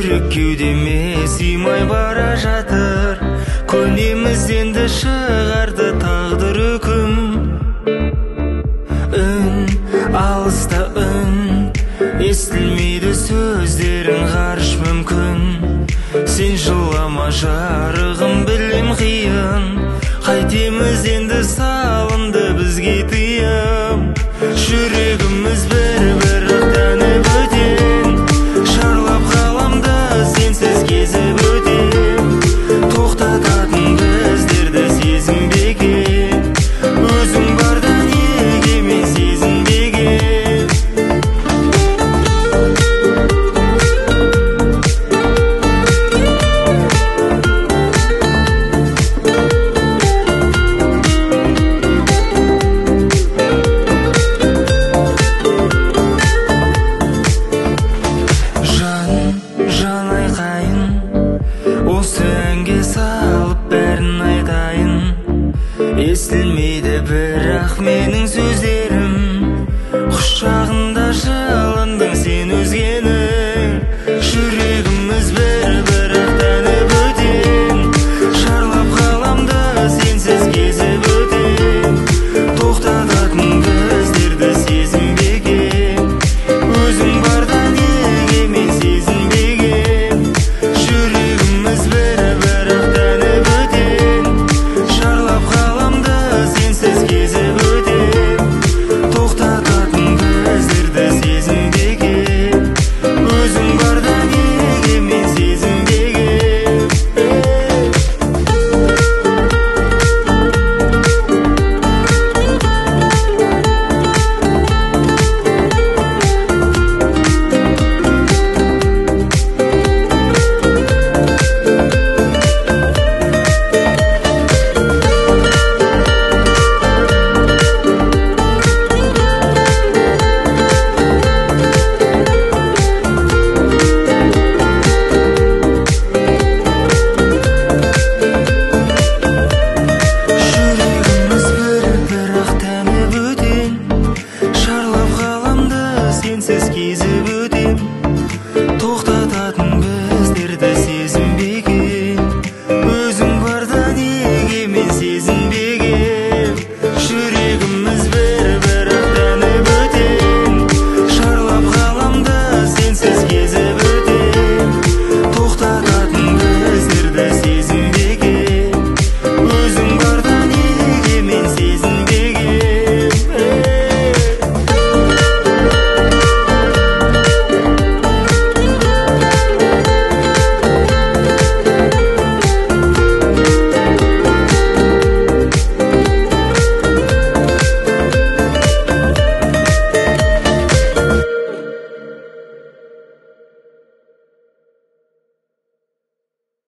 жүрек кеудеме сыймай бара жатыр. Көнеміз енді шығарды тағдыр үкім. Үн алыста үн, естілмейді сөздерің ғарыш мүмкін. Сен жылама жарығым, білем қиын. Қайтеміз енді салынды бізге тыйым. Жүрегіміз бір тәніп өтен, шарлап қаламды сенсіз кезіп өтен. Тоқтататын біздерді сезінбеген, өзің барда неге мен сезінбеген. Жан айқайын, осы әнге салып бәрін айтайын. Естілмейді бірақ менің сөздерім, құшағында